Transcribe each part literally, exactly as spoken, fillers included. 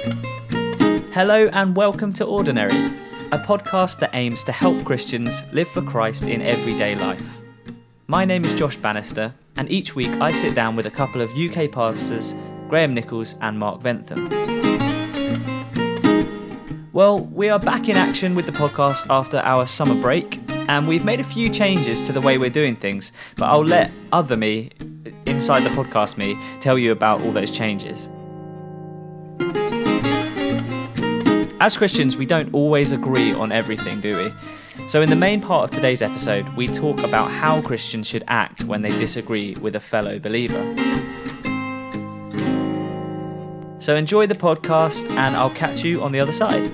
Hello and welcome to Ordinary, a podcast that aims to help Christians live for Christ in everyday life. My name is Josh Bannister, and each week I sit down with a couple of U K pastors, Graham Nichols and Mark Ventham. Well, we are back in action with the podcast after our summer break, and we've made a few changes to the way we're doing things, but I'll let other me, inside the podcast me, tell you about all those changes. As Christians, we don't always agree on everything, do we? So in the main part of today's episode, we talk about how Christians should act when they disagree with a fellow believer. So enjoy the podcast, and I'll catch you on the other side.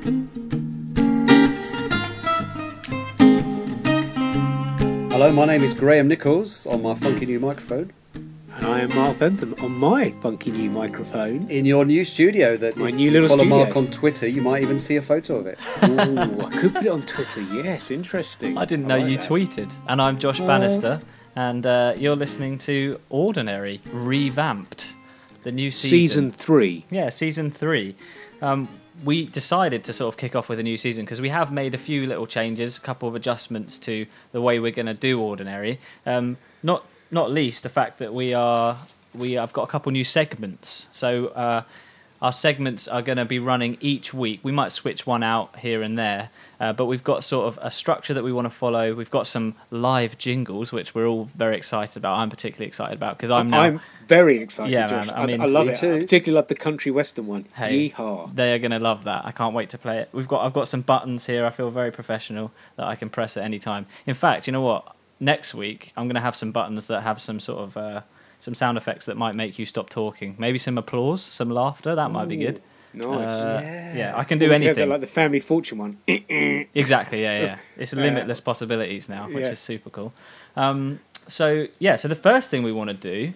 Hello, my name is Graham Nichols on my funky new microphone. And I am Mark Bentham on my funky new microphone. In your new studio that my if new you little follow studio. Mark on Twitter, you might even see a photo of it. Ooh, I could put it on Twitter, yes, interesting. I didn't know I like you that. tweeted. And I'm Josh Uh, Bannister, and uh, you're listening to Ordinary, revamped, the new season. Season three. Yeah, season three. Um, we decided to sort of kick off with a new season because we have made a few little changes, a couple of adjustments to the way we're going to do Ordinary. Um, not not least the fact that we are we have got a couple new segments. So uh, our segments are going to be running each week. We might switch one out here and there, uh, but we've got sort of a structure that we want to follow. We've got some live jingles, which we're all very excited about. I'm particularly excited about because I'm now. I'm very excited, Yeah, Josh. man, I I, mean- I love Me it. too. I particularly love the country western one. Hey. Yeehaw. They are going to love that. I can't wait to play it. We've got I've got some buttons here. I feel very professional that I can press at any time. In fact, you know what? Next week I'm going to have some buttons that have some sort of uh, some sound effects that might make you stop talking. Maybe some applause, some laughter. That might be good. Nice. Uh, Yeah. yeah, I can Or do we could have anything. that, like the Family Fortune one. Exactly. Yeah, yeah. It's Yeah. limitless possibilities now, which Yeah. is super cool. Um, so yeah, so the first thing we want to do,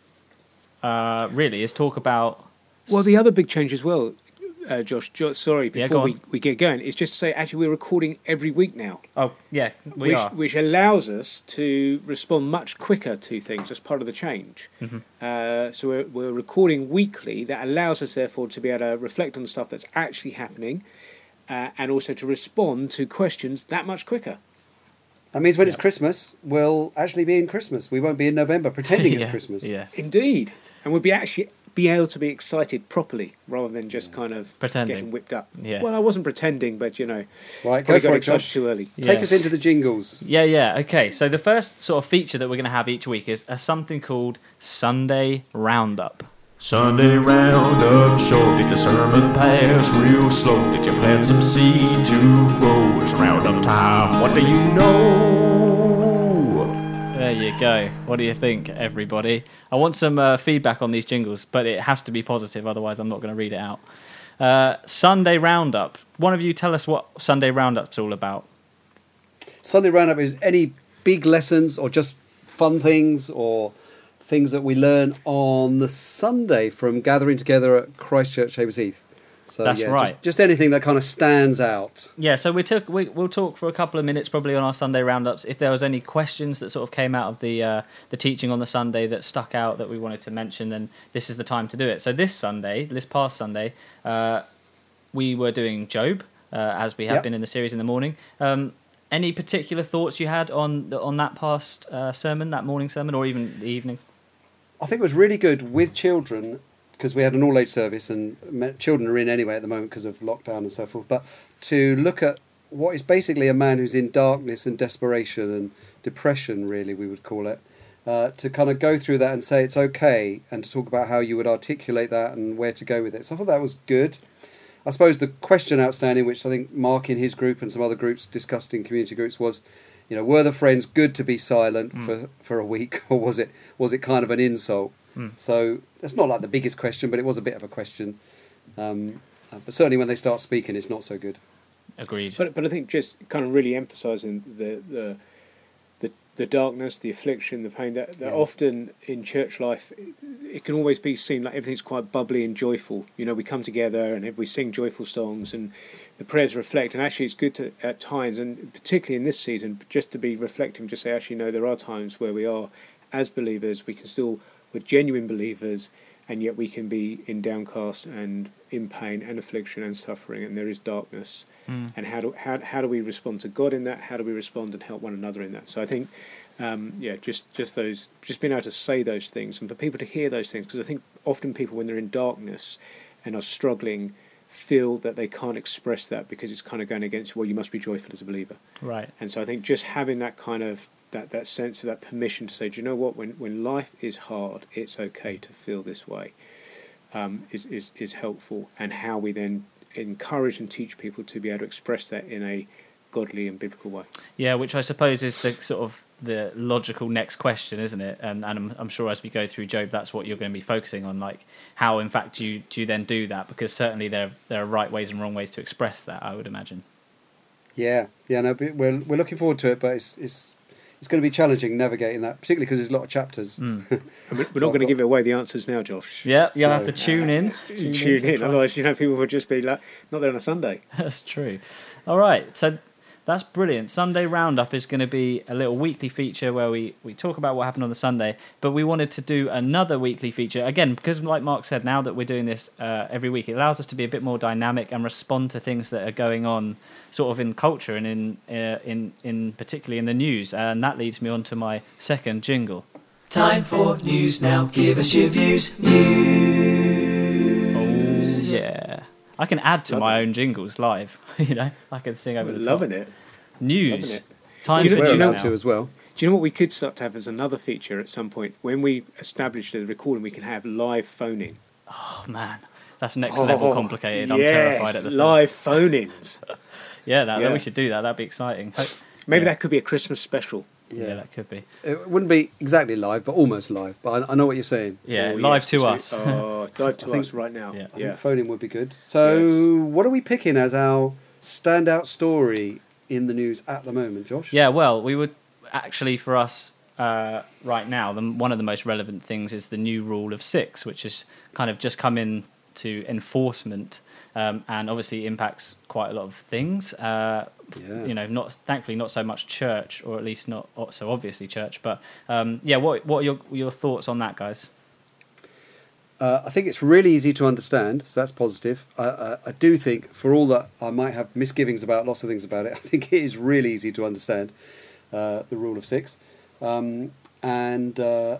uh, really, is talk about. Well, the other big change as well, uh, Josh, jo- sorry, Yeah, before go we, on. we get going, is just to say, actually, we're recording every week now. Oh yeah, we which, are. which allows us to respond much quicker to things as part of the change. Mhm. Uh, so we're, we're recording weekly. That allows us, therefore, to be able to reflect on the stuff that's actually happening, uh, and also to respond to questions that much quicker. That means when it's Christmas, we'll actually be in Christmas. We won't be in November pretending yeah, it's Christmas. Yeah. Indeed, and we'll be actually be able to be excited properly rather than just kind of Pretending. getting whipped up. Yeah. Well, I wasn't pretending, but you know, Right, probably go got for it, excited Josh. too early. Take Yeah. us into the jingles. Yeah, yeah. Okay, so the first sort of feature that we're going to have each week is a, something called Sunday Roundup. Sunday roundup show, did the sermon pass real slow? Did you plant some seed to grow? It's roundup time, what do you know? There you go. What do you think, everybody? I want some uh, feedback on these jingles, but it has to be positive, otherwise I'm not going to read it out. Uh, Sunday Roundup. One of you tell us what Sunday Roundup's all about. Sunday Roundup is any big lessons or just fun things or things that we learn on the Sunday from gathering together at Christchurch, Havers Heath. So That's yeah, right. just, just anything that kind of stands out. Yeah, so we took we, we'll talk for a couple of minutes probably on our Sunday roundups. If there was any questions that sort of came out of the uh, the teaching on the Sunday that stuck out that we wanted to mention, then this is the time to do it. So this Sunday, this past Sunday, uh, we were doing Job uh, as we have Yep. been in the series in the morning. Um, any particular thoughts you had on the, on that past uh, sermon, that morning sermon, or even the evening? I think it was really good with children because we had an all-age service and me- children are in anyway at the moment because of lockdown and so forth, but to look at what is basically a man who's in darkness and desperation and depression, really, we would call it, uh, to kind of go through that and say it's okay and to talk about how you would articulate that and where to go with it. So I thought that was good. I suppose the question outstanding, which I think Mark in his group and some other groups discussed in community groups, was, you know, were the friends good to be silent Mm. for, for a week, or was it was it kind of an insult? Mm. So it's not like the biggest question, but it was a bit of a question. Um, uh, but certainly when they start speaking, it's not so good. Agreed. But but I think just kind of really emphasising the the the the darkness, the affliction, the pain that, that Yeah. often in church life it can always be seen like everything's quite bubbly and joyful. You know, we come together and we sing joyful songs and the prayers reflect. And actually, it's good to at times, and particularly in this season, just to be reflecting. Just say, actually, no, there are times where we are as believers, we can still, we're genuine believers, and yet we can be in downcast and in pain and affliction and suffering, and there is darkness. Mm. And how do how how do we respond to God in that? How do we respond and help one another in that? So I think, um, yeah, just just those, just being able to say those things, and for people to hear those things, because I think often people, when they're in darkness and are struggling, feel that they can't express that because it's kind of going against, well, you must be joyful as a believer. Right. And so I think just having that kind of that that sense of that permission to say, do you know what, when when life is hard, it's okay to feel this way, um, is is is helpful, and how we then encourage and teach people to be able to express that in a godly and biblical way. Yeah, which I suppose is the sort of the logical next question, isn't it? And, and I'm, I'm sure as we go through Job, that's what you're going to be focusing on, like how, in fact, do you, do you then do that? Because certainly there there are right ways and wrong ways to express that, I would imagine. Yeah, yeah, no, but we're we're looking forward to it, but it's it's it's going to be challenging navigating that, particularly because there's a lot of chapters. Mm. And we're So not going to I've give away the answers now, Josh. Yeah, you'll No. have to tune in. Tune, to in, try- otherwise, you know, people would just be like, not there on a Sunday. That's true. All right, so that's brilliant. Sunday Roundup is going to be a little weekly feature where we, we talk about what happened on the Sunday, but we wanted to do another weekly feature. Again, because like Mark said, now that we're doing this uh, every week, it allows us to be a bit more dynamic and respond to things that are going on sort of in culture and in, uh, in, in particularly in the news. And that leads me on to my second jingle. Time for news now. Give us your views. News. Oh, yeah. I can add to Love my it. own jingles live. You know, I can sing over the top. Loving it. News. Loving it. Time Do you for know- We're do you news know- allowed now. to as well. Do you know what we could start to have as another feature at some point? When we've established the recording, we can have live phoning. Oh man, that's next level complicated. I'm yes, terrified at the thought. live phone-ins. Yeah, that, Yeah. we should do that. That'd be exciting. Ho- Maybe Yeah. that could be a Christmas special. yeah. Yeah. that could be. It wouldn't be exactly live, but almost live. But I, I know what you're saying. Yeah, Oh, live yes, to 'cause us. we- Oh, it's live to I think- us right now. Yeah. I Yeah. think phoning would be good. So, Yes. what are we picking as our standout story in the news at the moment, Josh? Yeah, well, we would actually for us uh, right now. The, one of the most relevant things is the new rule of six, which has kind of just come in to enforcement, um, and obviously impacts quite a lot of things. Uh, Yeah. You know, not thankfully not so much church, or at least not so obviously church. But um, yeah, what what are your your thoughts on that, guys? Uh, I think it's really easy to understand, so that's positive. I, I, I do think, for all that I might have misgivings about lots of things about it, I think it is really easy to understand, uh, the rule of six. Um, and uh,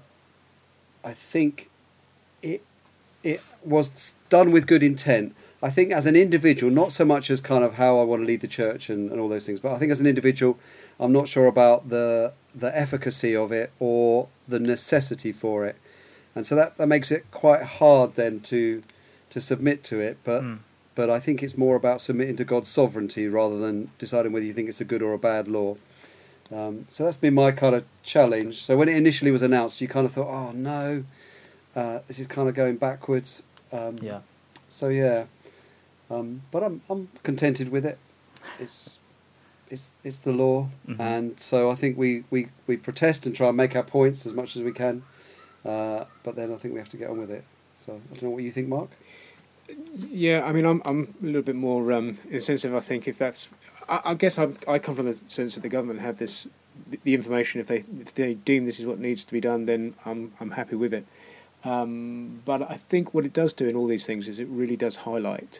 I think it it was done with good intent. I think as an individual, not so much as kind of how I want to lead the church and, and all those things, but I think as an individual, I'm not sure about the the efficacy of it or the necessity for it. And so that, that makes it quite hard then to to submit to it. But Mm. but I think it's more about submitting to God's sovereignty rather than deciding whether you think it's a good or a bad law. Um, so that's been my kind of challenge. So when it initially was announced, you kind of thought, oh no, uh, this is kind of going backwards. Um, Yeah. So yeah, um, but I'm I'm contented with it. It's it's it's the law, Mhm. and so I think we, we, we protest and try and make our points as much as we can. Uh, but then I think we have to get on with it. So I don't know what you think, Mark. Yeah, I mean, I'm I'm a little bit more um, insensitive. I think if that's, I, I guess I I come from the sense that the government have this, the, the information. If they if they deem this is what needs to be done, then I'm I'm happy with it. Um, but I think what it does do in all these things is it really does highlight,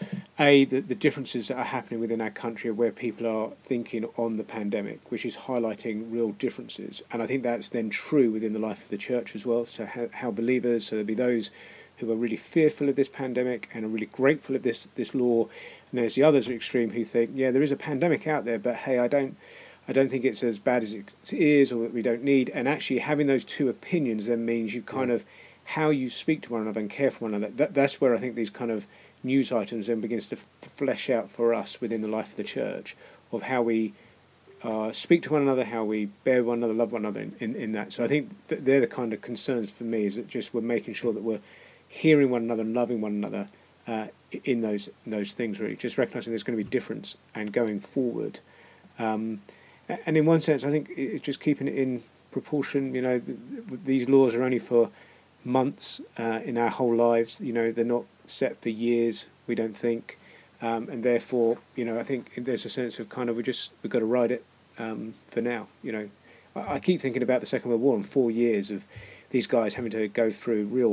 A, the, the differences that are happening within our country where people are thinking on the pandemic, which is highlighting real differences. And I think that's then true within the life of the church as well. So how, how believers, so there'll be those who are really fearful of this pandemic and are really grateful of this this law. And there's the others at extreme who think, yeah, there is a pandemic out there, but hey, I don't I don't think it's as bad as it is or that we don't need. And actually having those two opinions then means you kind of, how you speak to one another and care for one another, that, that's where I think these kind of news items then begins to f- flesh out for us within the life of the church, of how we uh, speak to one another, how we bear one another, love one another in, in, in that. So I think that they're the kind of concerns for me, is that just we're making sure that we're hearing one another and loving one another uh, in those in those things, really. Just recognising there's going to be difference and going forward. Um, and in one sense, I think it's just keeping it in proportion. You know, th- these laws are only for months uh, in our whole lives. You know, they're not set for years, we don't think. Um, and therefore, you know, I think there's a sense of kind of we just, we've got to ride it um, for now. You know, I, I keep thinking about the Second World War and four years of these guys having to go through real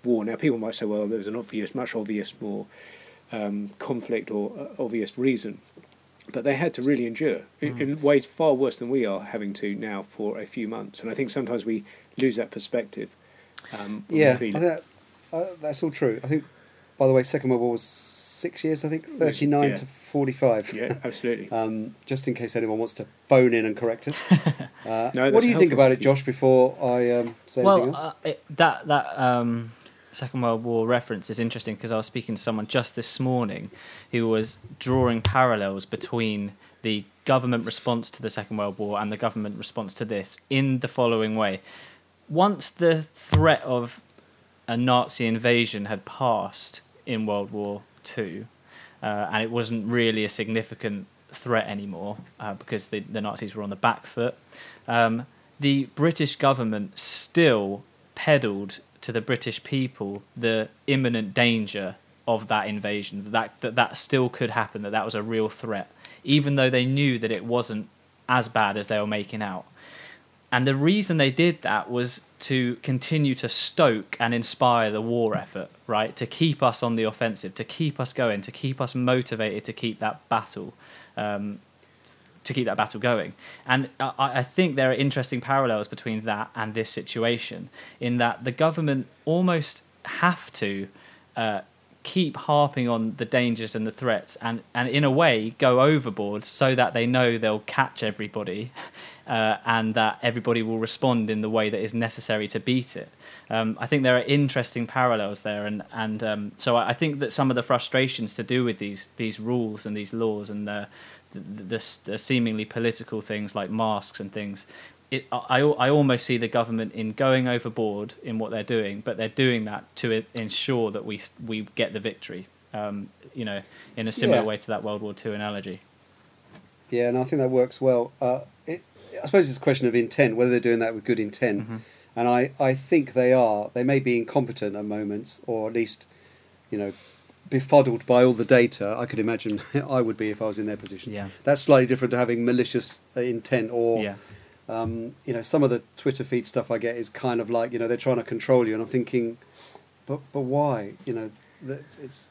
war. Now, people might say, well, there was an obvious, much obvious more um, conflict or uh, obvious reason. But they had to really endure in, Mm. in ways far worse than we are having to now for a few months. And I think sometimes we lose that perspective. Um, when we Yeah, I feel think it. that, uh, that's all true. I think, by the way, Second World War was six years, I think, thirty-nine Yeah. to forty-five. Yeah, absolutely. Um, just in case anyone wants to phone in and correct us. Uh, No, what that's do you think helpful. about it, Josh, before I um, say anything Well, else? uh, it, that that um, Second World War reference is interesting because I was speaking to someone just this morning who was drawing parallels between the government response to the Second World War and the government response to this in the following way. Once the threat of a Nazi invasion had passed in World War Two, uh, and it wasn't really a significant threat anymore uh, because the, the Nazis were on the back foot, um, the British government still peddled to the British people the imminent danger of that invasion, that that, that still could happen, that that was a real threat, even though they knew that it wasn't as bad as they were making out. And the reason they did that was to continue to stoke and inspire the war effort, right? To keep us on the offensive, to keep us going, to keep us motivated to keep that battle, um, to keep that battle going. And I, I think there are interesting parallels between that and this situation, in that the government almost have to uh, keep harping on the dangers and the threats, and, and in a way go overboard so that they know they'll catch everybody. Uh, and that everybody will respond in the way that is necessary to beat it. Um, I think there are interesting parallels there, and and um, so I think that some of the frustrations to do with these these rules and these laws and the the, the, the seemingly political things like masks and things, it, I I almost see the government in going overboard in what they're doing, but they're doing that to ensure that we we get the victory. Um, you know, in a similar Yeah. way to that World War Two analogy. Yeah, and I think that works well. Uh, it, I suppose it's a question of intent, whether they're doing that with good intent. Mm-hmm. And I, I think they are. They may be incompetent at moments, or at least, you know, befuddled by all the data. I could imagine I would be if I was in their position. Yeah. That's slightly different to having malicious uh, intent, or, Yeah. um, you know, some of the Twitter feed stuff I get is kind of like, you know, they're trying to control you. And I'm thinking, but but why? You know, the, it's...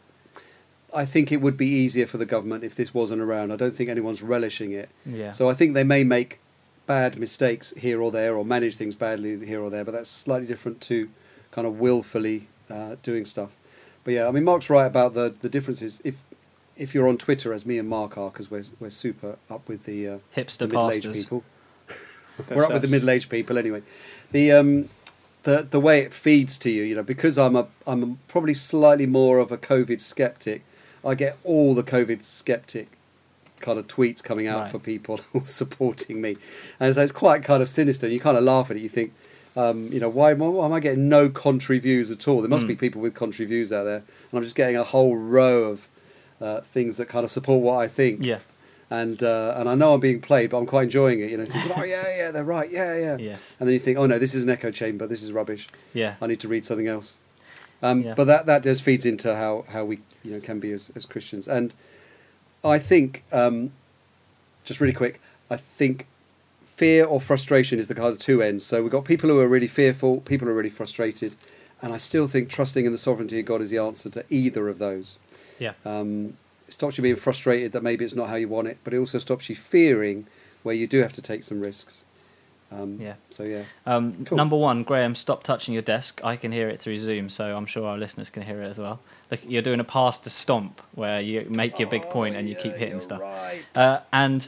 I think it would be easier for the government if this wasn't around. I don't think anyone's relishing it. Yeah. So I think they may make bad mistakes here or there, or manage things badly here or there, but that's slightly different to kind of willfully uh, doing stuff. But yeah, I mean, Mark's right about the, the differences. If if you're on Twitter, as me and Mark are, because we're, we're super up with the, uh, Hipster the middle-aged pastors. people. That's We're up with the us. middle-aged people anyway. The um, the the way it feeds to you, you know, because I'm a I'm probably slightly more of a COVID skeptic. I get all the COVID skeptic kind of tweets coming out Right. for people who are supporting me, and so it's quite kind of sinister. You kind of laugh at it. You think, um, you know, why, why am I getting no contrary views at all? There must Mm. be people with contrary views out there, and I'm just getting a whole row of uh, things that kind of support what I think. Yeah. And uh, and I know I'm being played, but I'm quite enjoying it. You know, thinking, oh yeah, yeah, they're right, yeah, yeah. Yes. And then you think, oh no, this is an echo chamber. This is rubbish. Yeah. I need to read something else. Um, Yeah. But that, that just feeds into how, how we you know can be as, as Christians. And I think, um, just really quick, I think fear or frustration is the kind of two ends. So we've got people who are really fearful, people who are really frustrated, and I still think trusting in the sovereignty of God is the answer to either of those. Yeah. Um, it stops you being frustrated that maybe it's not how you want it, but it also stops you fearing where you do have to take some risks. Um, Yeah. So yeah. Um, Cool. Number one, Graham, stop touching your desk. I can hear it through Zoom, so I'm sure our listeners can hear it as well. Like you're doing a pass to stomp, where you make your big point and you keep hitting you're stuff. Right. Uh, and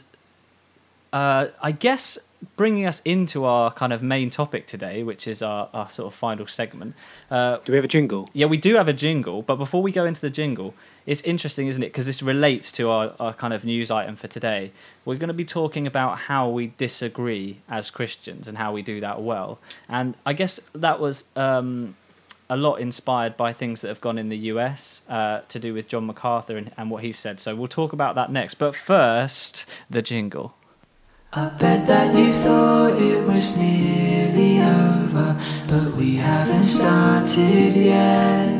uh, I guess bringing us into our kind of main topic today, which is our, our sort of final segment. Uh, Do we have a jingle? yeah, we do have a jingle, but before we go into the jingle, it's interesting, isn't it? Because this relates to our, our kind of news item for today. We're going to be talking about how we disagree as Christians and how we do that well. And I guess that was um, a lot inspired by things that have gone in the U S uh, to do with John MacArthur and, and what he said. So we'll talk about that next. But first, the jingle. I bet that you thought it was nearly over, but we haven't started yet.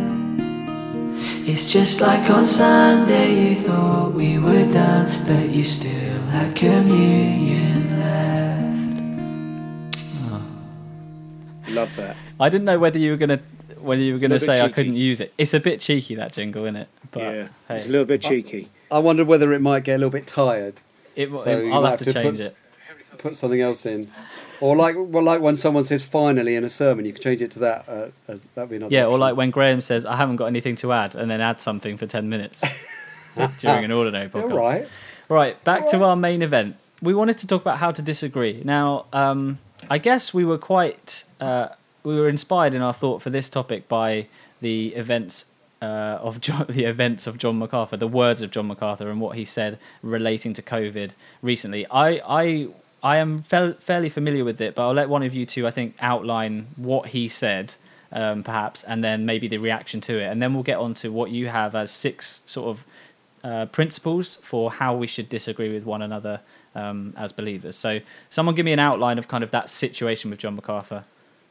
It's just like on Sunday you thought we were done, but you still had communion left. Love that. I didn't know whether you were going to whether you were It's a going to little bit say I cheeky. couldn't use it. It's a bit cheeky, that jingle, isn't it? But, yeah, hey, it's a little bit cheeky. I wondered whether it might get a little bit tired. it, So it, you I'll might have to have to change put- it. Put something else in. Or like well, like when someone says finally in a sermon, you can change it to that. Uh, as that'd be another Yeah, or option. like when Graham says, I haven't got anything to add, and then add something for ten minutes during an ordinary Yeah, podcast. right. Right, back to our main event. We wanted to talk about how to disagree. Now, um, I guess we were quite, uh, we were inspired in our thought for this topic by the events uh, of John, the events of John MacArthur, the words of John MacArthur, and what he said relating to COVID recently. I, I, I am fa- fairly familiar with it, but I'll let one of you two, I think, outline what he said, um, perhaps, and then maybe the reaction to it, and then we'll get on to what you have as six sort of uh, principles for how we should disagree with one another um, as believers. So, someone give me an outline of kind of that situation with John MacArthur,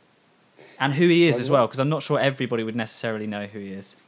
and who he is as well, because I'm not sure everybody would necessarily know who he is.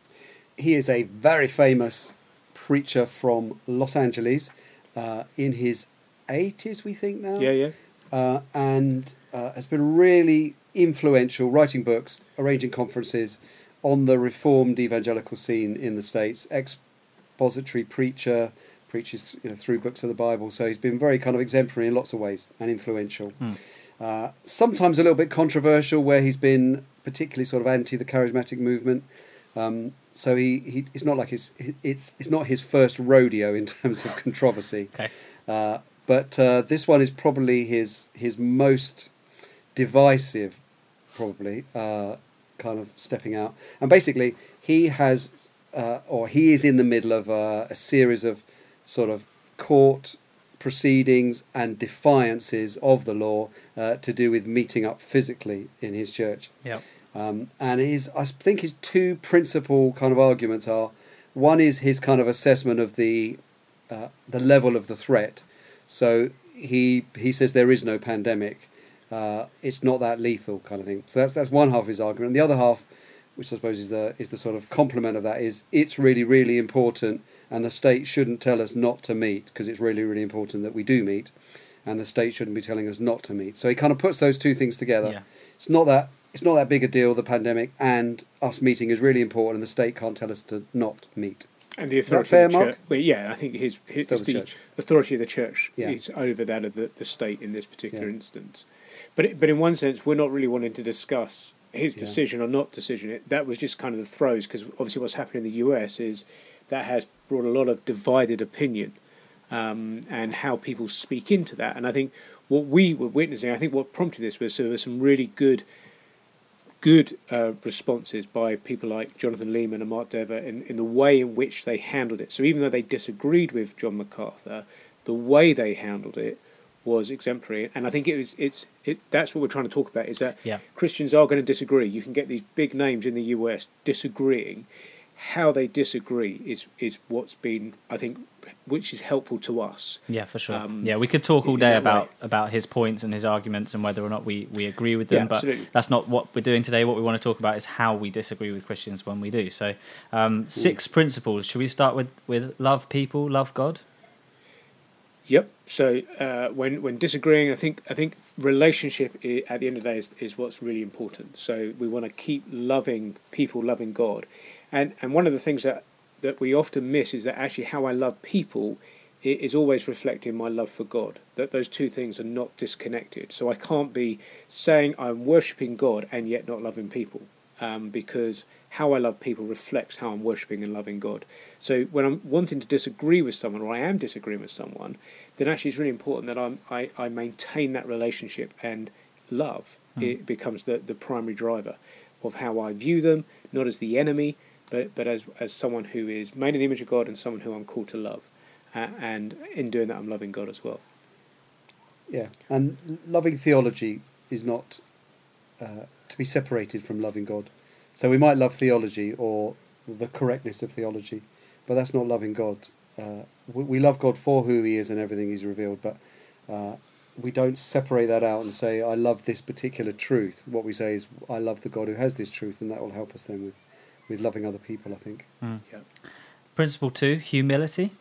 He is a very famous preacher from Los Angeles, uh, in his eighties, we think now. Yeah, yeah. Uh, and uh, has been really influential, writing books, arranging conferences on the reformed evangelical scene in the States. Expository preacher, preaches you know, through books of the Bible. So he's been very kind of exemplary in lots of ways and influential. Hmm. Uh, sometimes a little bit controversial, where he's been particularly sort of anti the charismatic movement. Um, so he, he it's not like his it's it's not his first rodeo in terms of controversy. Okay. Uh, but uh, this one is probably his his most divisive, probably uh, kind of stepping out. And basically, he has uh, or he is in the middle of a, a series of sort of court proceedings and defiances of the law uh, to do with meeting up physically in his church. Yeah. Um, and his, I think his two principal kind of arguments are, one is his kind of assessment of the uh, the level of the threat. So he he says there is no pandemic, uh, it's not that lethal kind of thing. So that's that's one half of his argument. And the other half, which I suppose is the is the sort of complement of that, is it's really really important, and the state shouldn't tell us not to meet, because it's really really important that we do meet, and the state shouldn't be telling us not to meet. So he kind of puts those two things together. Yeah. It's not that. It's not that big a deal, the pandemic, and us meeting is really important, and the state can't tell us to not meet. And the Is that authority fair, of the Mark? church. Well, yeah, I think his, his Still it's the the church. authority of the church Yeah. is over that of the, the state in this particular Yeah. instance. But it, but in one sense, we're not really wanting to discuss his Yeah. decision or not decision. It, that was just kind of the throes, because obviously what's happening in the U S is that has brought a lot of divided opinion, um, and how people speak into that. And I think what we were witnessing, I think what prompted this was there were some really good good uh, responses by people like Jonathan Lehman and Mark Dever in, in the way in which they handled it. So even though they disagreed with John MacArthur, the way they handled it was exemplary. And I think it was it's it that's what we're trying to talk about, is that Yeah. Christians are going to disagree. You can get these big names in the U S disagreeing. How they disagree is is what's been, I think, which is helpful to us. Yeah, for sure. Um, yeah, we could talk all in day that about, way. about his points and his arguments and whether or not we, we agree with them, Yeah, but absolutely. that's not what we're doing today. What we want to talk about is how we disagree with Christians when we do. So, um, six principles. Should we start with, with love people, love God? Yep. So uh, when when disagreeing, I think I think relationship i- at the end of the day is, is what's really important. So we want to keep loving people, loving God, and and one of the things that that we often miss is that actually how I love people i- is always reflecting my love for God. That those two things are not disconnected. So I can't be saying I'm worshipping God and yet not loving people, um, because how I love people reflects how I'm worshipping and loving God. So when I'm wanting to disagree with someone, or I am disagreeing with someone, then actually it's really important that I'm, I, I maintain that relationship, and love Mm. it becomes the, the primary driver of how I view them, not as the enemy, but, but as, as someone who is made in the image of God and someone who I'm called to love. Uh, and in doing that, I'm loving God as well. Yeah, and loving theology is not uh, to be separated from loving God. So we might love theology or the correctness of theology, but that's not loving God. Uh, we, we love God for who he is and everything he's revealed, but uh, we don't separate that out and say, I love this particular truth. What we say is, I love the God who has this truth, and that will help us then with, with loving other people, I think. Mm. Yeah. Principle two, humility.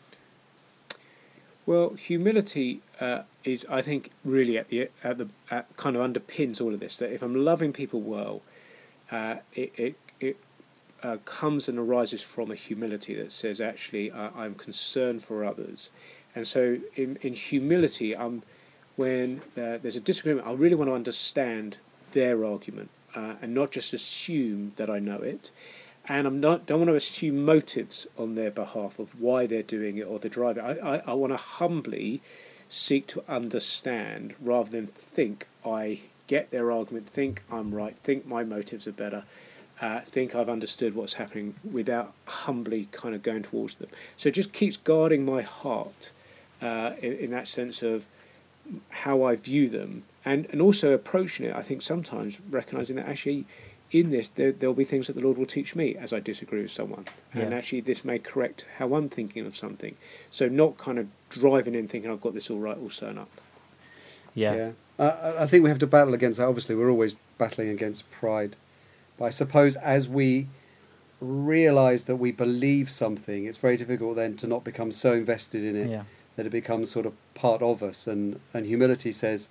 Well, humility uh, is, I think, really at the at the at kind of underpins all of this. That if I'm loving people well, uh, it it, it uh, comes and arises from a humility that says, actually, uh, I'm concerned for others. And so in, in humility, I'm, when uh, there's a disagreement, I really want to understand their argument uh, and not just assume that I know it. And I'm not don't want to assume motives on their behalf of why they're doing it or the driver. I, I, I want to humbly seek to understand rather than think I get their argument, think I'm right, think my motives are better, uh, think I've understood what's happening without humbly kind of going towards them. So it just keeps guarding my heart uh, in, in that sense of how I view them and, and also approaching it, I think sometimes recognising that actually in this, there, there'll be things that the Lord will teach me as I disagree with someone. And yeah. actually this may correct how I'm thinking of something. So not kind of driving in thinking I've got this all right, all sewn up. Yeah. Yeah. Uh, I think we have to battle against that. Obviously, we're always battling against pride. But I suppose as we realise that we believe something, it's very difficult then to not become so invested in it Yeah. that it becomes sort of part of us. And, and humility says,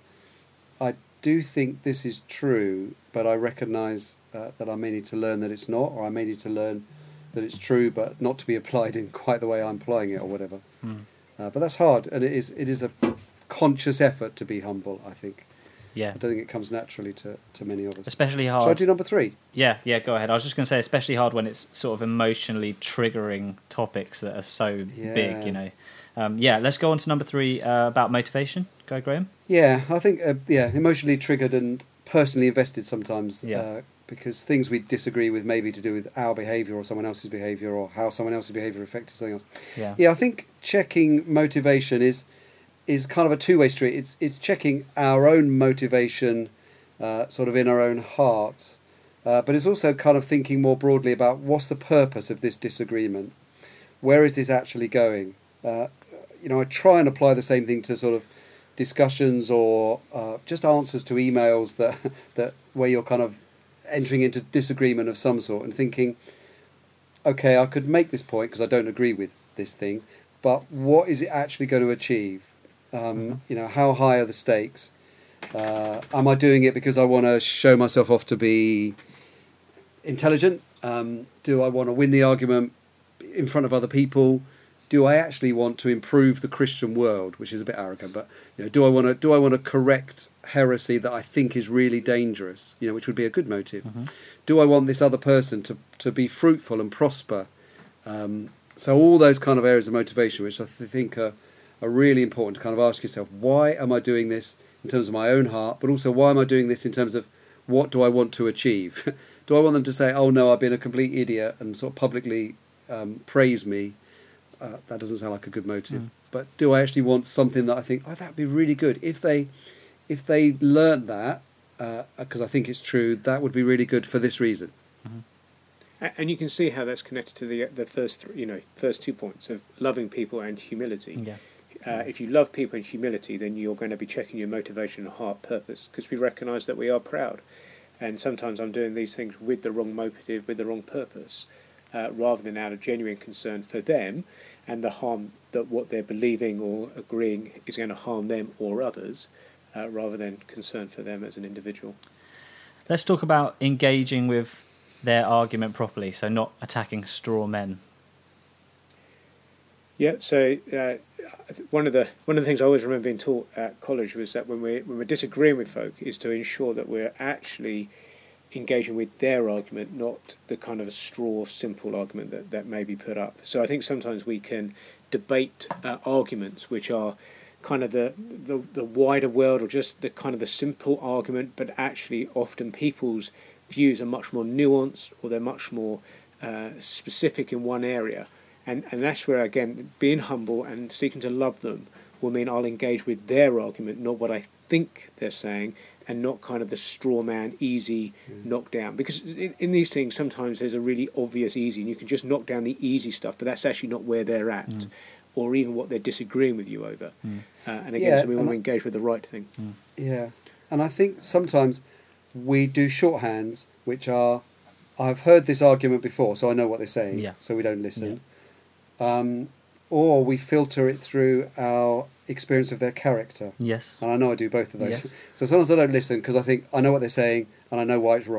I do think this is true, but I recognise uh, that I may need to learn that it's not, or I may need to learn that it's true, but not to be applied in quite the way I'm applying it, or whatever. Mm. Uh, but that's hard, and it is it is a conscious effort to be humble, I think. Yeah. I don't think it comes naturally to, to many of us. Especially hard. So I do number three. Yeah, yeah, go ahead. I was just going to say, especially hard when it's sort of emotionally triggering topics that are so Yeah. big, you know. Um, yeah, let's go on to number three uh, about motivation. Go, Graham. Yeah, I think, uh, yeah, emotionally triggered and personally invested sometimes. Yeah. Uh, because things we disagree with may be to do with our behaviour or someone else's behaviour or how someone else's behaviour affected something else. Yeah. Yeah, I think checking motivation is is kind of a two-way street. It's it's checking our own motivation uh, sort of in our own hearts. Uh, but it's also kind of thinking more broadly about what's the purpose of this disagreement? Where is this actually going? Uh, you know, I try and apply the same thing to sort of discussions or uh, just answers to emails that that where you're kind of entering into disagreement of some sort and thinking, okay, I could make this point because I don't agree with this thing, but what is it actually going to achieve? Um, Mm-hmm. You know, how high are the stakes? Uh, am I doing it because I want to show myself off to be intelligent? Um, do I want to win the argument in front of other people? Do I actually want to improve the Christian world, which is a bit arrogant, but you know, do I want to do I want to correct heresy that I think is really dangerous, you know, which would be a good motive? Mm-hmm. Do I want this other person to to be fruitful and prosper? Um, so all those kind of areas of motivation, which I th- think are are really important to kind of ask yourself, why am I doing this in terms of my own heart, but also why am I doing this in terms of what do I want to achieve? Do I want them to say, oh no, I've been a complete idiot and sort of publicly um, praise me? Uh, that doesn't sound like a good motive. Mm. But do I actually want something that I think, oh, that'd be really good if they, if they learnt that, because uh, I think it's true, that would be really good for this reason. A- And you can see how that's connected to the the first th- you know first two points of loving people and humility. Yeah. Uh, if you love people and humility, then you're going to be checking your motivation and heart purpose, because we recognise that we are proud, and sometimes I'm doing these things with the wrong motive, with the wrong purpose, uh, rather than out of genuine concern for them and the harm that what they're believing or agreeing is going to harm them or others, uh, rather than concern for them as an individual. Let's talk about engaging with their argument properly, so not attacking straw men. Yeah, so uh, one of the one of the things I always remember being taught at college was that when we when we're disagreeing with folk, is to ensure that we're actually engaging with their argument, not the kind of a straw, simple argument that, that may be put up. So I think sometimes we can debate uh, arguments which are kind of the, the the wider world, or just the kind of the simple argument, but actually often people's views are much more nuanced, or they're much more uh, specific in one area. And and that's where, again, being humble and seeking to love them will mean I'll engage with their argument, not what I think they're saying, and not kind of the straw man, easy mm. knockdown. Because in, in these things, sometimes there's a really obvious easy, and you can just knock down the easy stuff, but that's actually not where they're at, mm. or even what they're disagreeing with you over. Mm. Uh, and again, Yeah, so we want to I- engage with the right thing. Mm. Yeah, and I think sometimes we do shorthands, which are, I've heard this argument before, so I know what they're saying, Yeah. so we don't listen. Um, or we filter it through our experience of their character. Yes. And I know I do both of those. Yes. So sometimes I don't listen because I think I know what they're saying and I know why it's wrong.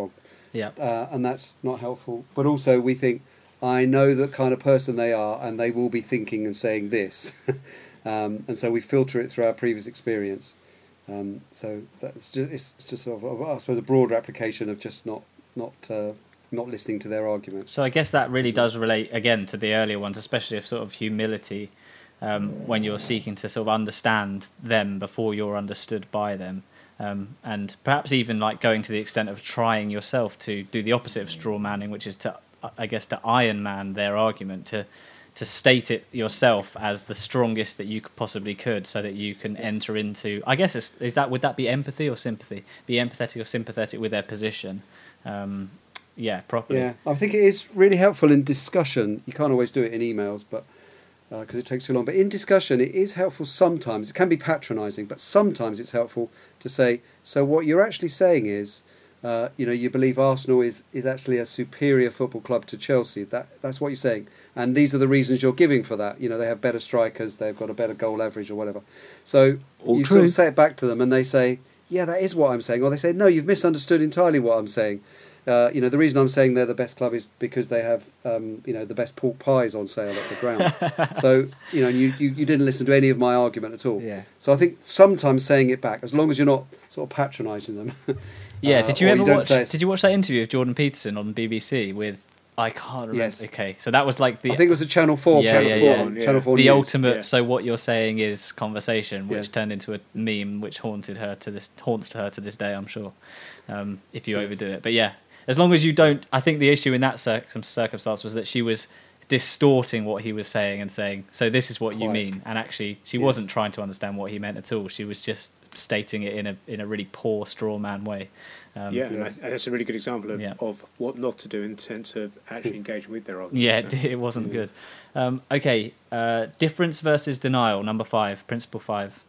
Yeah. uh, and that's not helpful. But also we think, I know the kind of person they are, and they will be thinking and saying this, um, and so we filter it through our previous experience. Um, so that's just it's just sort of, I suppose, a broader application of just not not uh, not listening to their arguments. So I guess that really does relate again to the earlier ones, especially of sort of humility, um, when you're seeking to sort of understand them before you're understood by them, um, and perhaps even like going to the extent of trying yourself to do the opposite of straw manning, which is to, I guess, to Iron Man their argument, to to state it yourself as the strongest that you could possibly could, so that you can enter into, I guess, it's, is that would that be empathy or sympathy? Be empathetic or sympathetic with their position. Um, Yeah, properly. Yeah, I think it is really helpful in discussion. You can't always do it in emails, but because uh, it takes too long. But in discussion, it is helpful sometimes. It can be patronising, but sometimes it's helpful to say, so what you're actually saying is, uh, you know, you believe Arsenal is, is actually a superior football club to Chelsea. That That's what you're saying. And these are the reasons you're giving for that. You know, they have better strikers, they've got a better goal average or whatever. So All you true. sort of say it back to them and they say, yeah, that is what I'm saying. Or they say, no, you've misunderstood entirely what I'm saying. Uh, you know, the reason I'm saying they're the best club is because they have, um, you know, the best pork pies on sale at the ground. So, you know, you, you, you didn't listen to any of my argument at all. Yeah. So I think sometimes saying it back, as long as you're not sort of patronising them. Yeah. uh, Did you or ever don't watch? say it's- Did you watch that interview of Jordan Peterson on B B C with? I can't remember. Yes. Okay, so that was like the I think it was a Channel four, Yeah, Channel yeah, four, yeah. one, Yeah. Channel four the News. ultimate. yeah. So what you're saying is conversation, which Yeah. turned into a meme, which haunted her to this haunts her to this day. I'm sure, um, if you Yes. overdo it. But yeah, as long as you don't. I think the issue in that cir- some circumstance was that she was distorting what he was saying and saying, so this is what you Quite. mean, and actually she Yes. wasn't trying to understand what he meant at all. She was just stating it in a in a really poor straw man way. Um, Yeah, and Yeah. I, and that's a really good example of, Yeah. of what not to do in terms of actually engaging with their argument. Yeah, So- it, did- it wasn't Yeah. good. Um, okay, uh, difference versus denial, number five, principle five.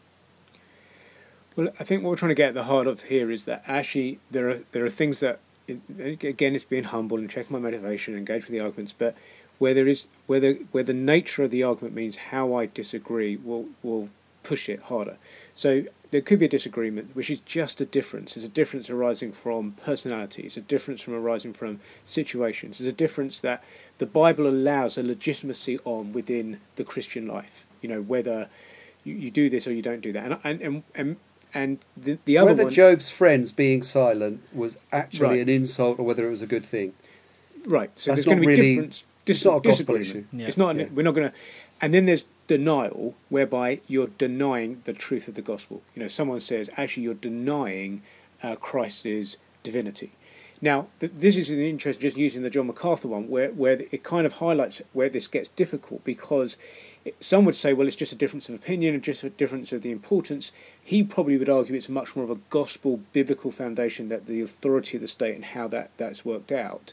Well, I think what we're trying to get at the heart of here is that actually there are there are things that, again, it's being humble and checking my motivation and engage with the arguments, but where there is where the where the nature of the argument means how I disagree will will push it harder. So there could be a disagreement which is just a difference. It's a difference arising from personality. It's a difference from arising from situations. It's a difference that the Bible allows a legitimacy on within the Christian life. You know, whether you, you do this or you don't do that. And and and and, and the the other Whether one, Job's friends being silent was actually Right. an insult or whether it was a good thing. right? So That's there's going to not be really- difference. it's not a gospel disagreement. issue. Yeah. It's not. Yeah. We're not going to. And then there's denial, whereby you're denying the truth of the gospel. You know, someone says, actually, you're denying uh, Christ's divinity. Now, th- this is an interest, just using the John MacArthur one, where, where it kind of highlights where this gets difficult, because it, some would say, well, it's just a difference of opinion, and just a difference of the importance. He probably would argue it's much more of a gospel, biblical foundation, that the authority of the state and how that, that's worked out.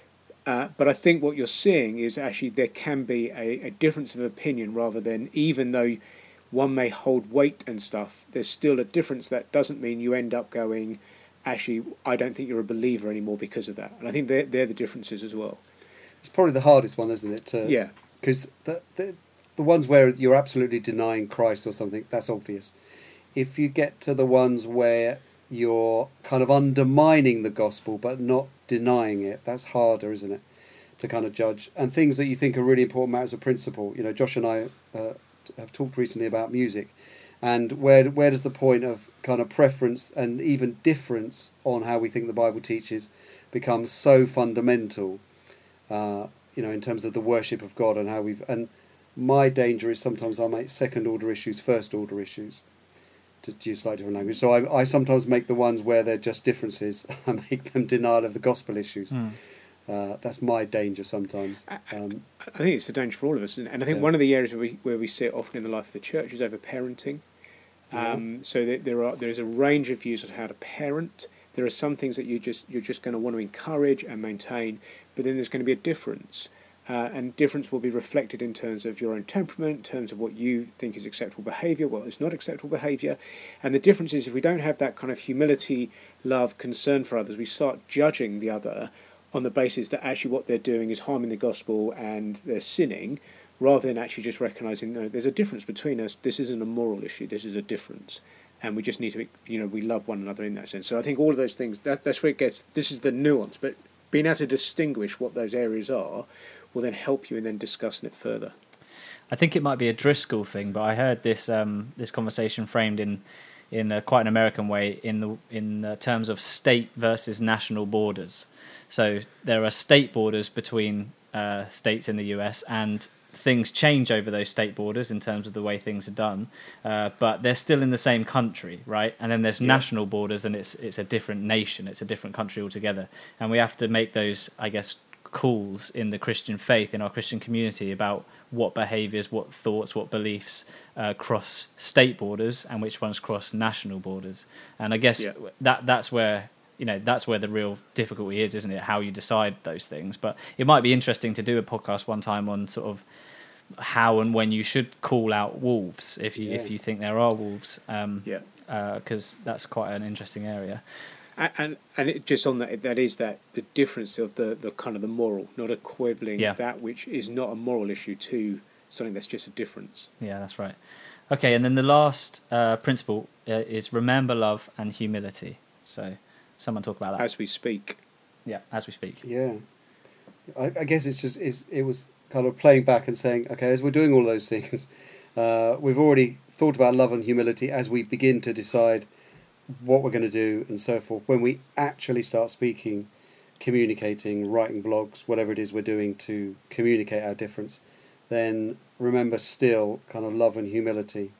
Uh, but I think what you're seeing is actually there can be a, a difference of opinion, rather than, even though one may hold weight and stuff, there's still a difference. That doesn't mean you end up going, actually, I don't think you're a believer anymore because of that. And I think they're, they're the differences as well. It's probably the hardest one, isn't it? To, Yeah. Because the, the the ones where you're absolutely denying Christ or something, that's obvious. If you get to the ones where you're kind of undermining the gospel but not denying it, that's harder, isn't it, to kind of judge. And things that you think are really important matters of principle. You know, Josh and I uh, have talked recently about music, and where where does the point of kind of preference and even difference on how we think the Bible teaches become so fundamental, uh, you know, in terms of the worship of God and how we've... And my danger is sometimes I make second order issues first order issues, to use slightly different language. So I, I sometimes make the ones where they're just differences, I make them denial of the gospel issues. Hmm. Uh, that's my danger sometimes. Um, I think it's a danger for all of us. And, and I think Yeah. one of the areas where we, where we see it often in the life of the church is over parenting. Um, so that there are there is a range of views on how to parent. There are some things that you just you're just going to want to encourage and maintain, but then there's going to be a difference. Uh, and difference will be reflected in terms of your own temperament, in terms of what you think is acceptable behaviour, what is not acceptable behaviour. And the difference is, if we don't have that kind of humility, love, concern for others, we start judging the other on the basis that actually what they're doing is harming the gospel and they're sinning, rather than actually just recognising that there's a difference between us. This isn't a moral issue, this is a difference. and we just need to, you know, we love one another in that sense. So I think all of those things, that, that's where it gets, this is the nuance, but being able to distinguish what those areas are will then help you in then discussing it further. I think it might be a Driscoll thing, but I heard this um, this conversation framed in in a, quite an American way in the in the terms of state versus national borders. So there are state borders between uh, states in the U S, and things change over those state borders in terms of the way things are done, uh, but they're still in the same country, right? And then there's yeah. national borders, and it's it's a different nation, it's a different country altogether, and we have to make those, I guess, calls in the Christian faith, in our Christian community, about what behaviours, what thoughts, what beliefs uh, cross state borders and which ones cross national borders. And I guess yeah. that that's where you know that's where the real difficulty is, isn't it? How you decide those things. But it might be interesting to do a podcast one time on sort of how and when you should call out wolves, if you yeah. if you think there are wolves. Um, yeah. Because uh, that's quite an interesting area. And and, and it, just on that, that is that the difference of the, the kind of the moral, not equivalent yeah. that which is not a moral issue to something that's just a difference. Yeah, that's right. Okay, and then the last uh, principle uh, is remember love and humility. So, someone talk about that as we speak. Yeah, as we speak. Yeah, I, I guess it's just it's, it was kind of playing back and saying, okay, as we're doing all those things, uh, we've already thought about love and humility as we begin to decide what we're going to do and so forth. When we actually start speaking, communicating, writing blogs, whatever it is we're doing to communicate our difference, then remember still kind of love and humility.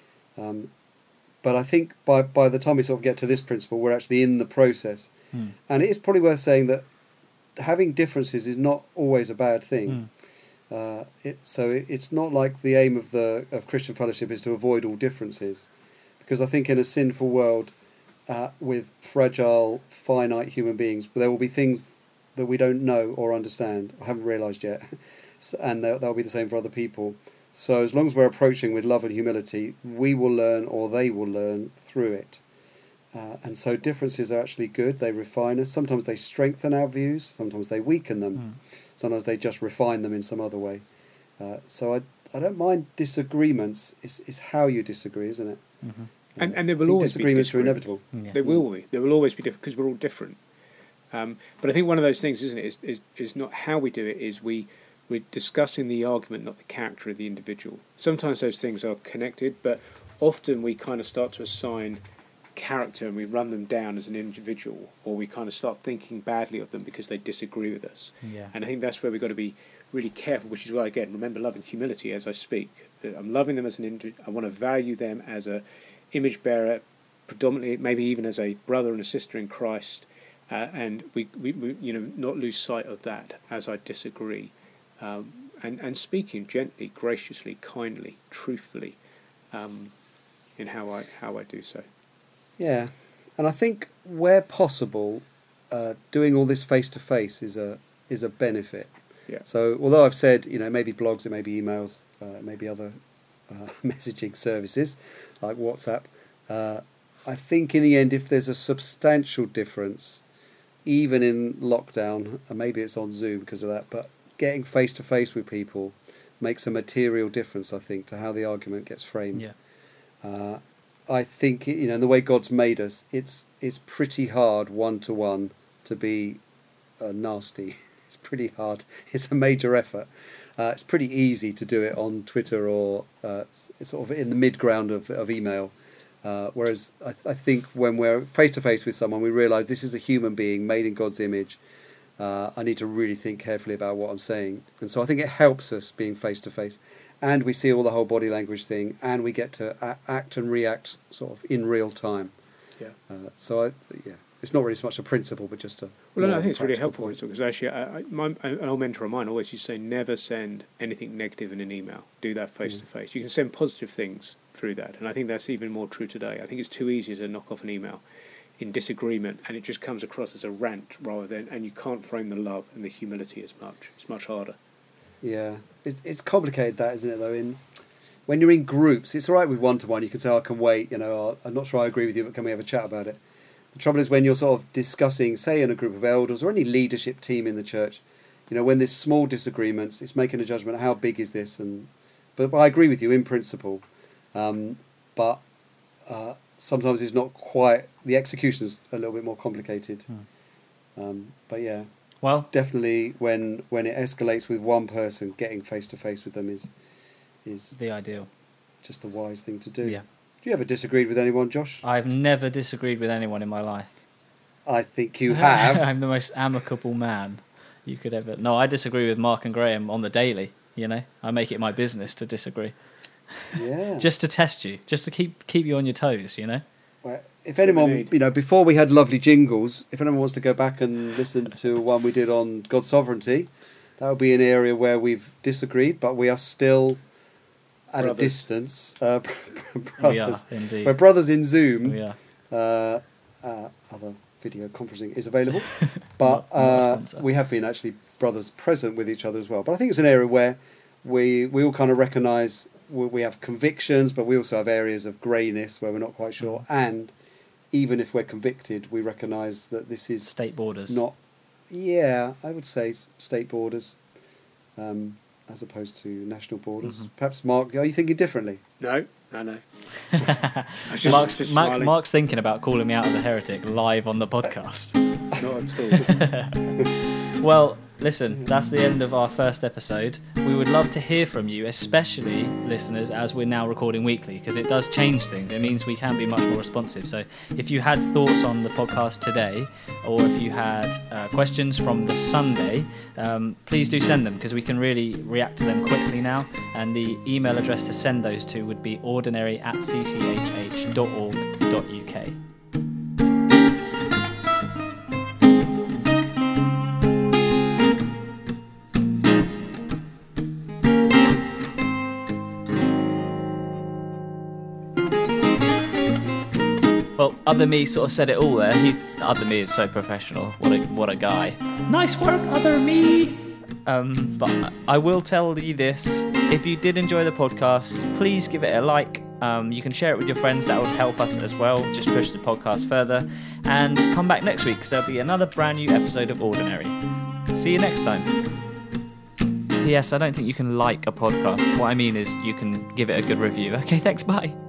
Um, but I think by by the time we sort of get to this principle, we're actually in the process. Mm. And it is probably worth saying that having differences is not always a bad thing. Mm. Uh, it, so it, it's not like the aim of the of Christian fellowship is to avoid all differences. Because I think in a sinful world, uh, with fragile, finite human beings, there will be things that we don't know or understand, or haven't realised yet. And that'll be the same for other people. So as long as we're approaching with love and humility, we will learn, or they will learn through it. Uh, and so differences are actually good. They refine us. Sometimes they strengthen our views. Sometimes they weaken them. Mm. Sometimes they just refine them in some other way. Uh, so I I don't mind disagreements. It's, it's how you disagree, isn't it? Mm-hmm. And, and there will always disagreements be disagreements. are inevitable. Yeah. There will be. There will always be different because we're all different. Um, but I think one of those things, isn't it, is, is, is not how we do it, is we... we're discussing the argument, not the character of the individual. Sometimes those things are connected, but often we kind of start to assign character and we run them down as an individual, or we kind of start thinking badly of them because they disagree with us. Yeah. And I think that's where we've got to be really careful, which is why, again, remember love and humility as I speak. I'm loving them as an individual. I want to value them as a image bearer, predominantly, maybe even as a brother and a sister in Christ, uh, and we, we, we, you know, not lose sight of that as I disagree. Um, and, and speaking gently, graciously, kindly, truthfully, um, in how I how I do so. Yeah, and I think where possible, uh, doing all this face to face is a is a benefit. Yeah. So although I've said, you know, maybe blogs, it may be emails, uh, maybe other uh, messaging services like WhatsApp, uh, I think in the end, if there's a substantial difference, even in lockdown, and maybe it's on Zoom because of that, but getting face to face with people makes a material difference, I think, to how the argument gets framed. Yeah. Uh, I think, you know, the way God's made us, it's it's pretty hard one to one to be uh, nasty. It's pretty hard. It's a major effort. Uh, it's pretty easy to do it on Twitter or uh, sort of in the mid ground of of email. Uh, whereas I, th- I think when we're face to face with someone, we realise this is a human being made in God's image. Uh, I need to really think carefully about what I'm saying. And so I think it helps us being face-to-face. And we see all the whole body language thing, and we get to a- act and react sort of in real time. Yeah. Uh, so, I, yeah, it's not really so much a principle, but just a... Well, no, I think it's really helpful, because actually I, I, my, an old mentor of mine always used to say, never send anything negative in an email. Do that face-to-face. Mm. You can send positive things through that, and I think that's even more true today. I think it's too easy to knock off an email in disagreement, and it just comes across as a rant rather than, and you can't frame the love and the humility as much. It's much harder. Yeah, it's it's complicated, that, isn't it, though? In when you're in groups, it's all right with one-to-one. You can say, oh, I can wait, you know, I'm not sure I agree with you, but can we have a chat about it? The trouble is when you're sort of discussing, say, in a group of elders or any leadership team in the church, you know, when there's small disagreements, it's making a judgment, how big is this? And But, but I agree with you in principle. Um, but... Uh, sometimes it's not quite, the execution's a little bit more complicated. Hmm. Um, but yeah, Well, definitely when when it escalates with one person, getting face to face with them is is the ideal. just a wise thing to do. Yeah. Do you ever disagreed with anyone, Josh? I've never disagreed with anyone in my life. I think you have. I'm the most amicable man you could ever. No, I disagree with Mark and Graham on the daily. You know, I make it my business to disagree, Yeah. just to test you, just to keep keep you on your toes. You know. Well, if That's what we anyone, need. you know, before we had lovely jingles, if anyone wants to go back and listen to one we did on God's sovereignty, that would be an area where we've disagreed, but we are still at Brothers. a distance. Uh, We are brothers. indeed. We're brothers in Zoom. We are. Uh, uh, other video conferencing is available, but Not- not a uh, sponsor. we have been actually brothers present with each other as well. But I think it's an area where we we all kind of recognise we we have convictions, but we also have areas of greyness where we're not quite sure. Mm. And even if we're convicted, we recognise that this is State borders. not. Yeah, I would say s- state borders, um, as opposed to national borders. Mhm. Perhaps, Mark, are you thinking differently? No, no, no. I was just, Mark's, just Mark, smiling. Mark's thinking about calling me out as a heretic live on the podcast. Not at all. Well, listen, that's the end of our first episode. We would love to hear from you, especially listeners, as we're now recording weekly, because it does change things. It means we can be much more responsive. So if you had thoughts on the podcast today, or if you had uh, questions from the Sunday, um, please do send them, because we can really react to them quickly now. And the email address to send those to would be ordinary at c c h h dot org dot u k. Well, other me sort of said it all there. He, other me is so professional. What a what a guy. Nice work, other me. Um, but I will tell you this: if you did enjoy the podcast, please give it a like. Um, you can share it with your friends. That would help us as well. Just push the podcast further. And come back next week, because there'll be another brand new episode of Ordinary. See you next time. P S I don't think you can like a podcast. What I mean is you can give it a good review. Okay, thanks. Bye.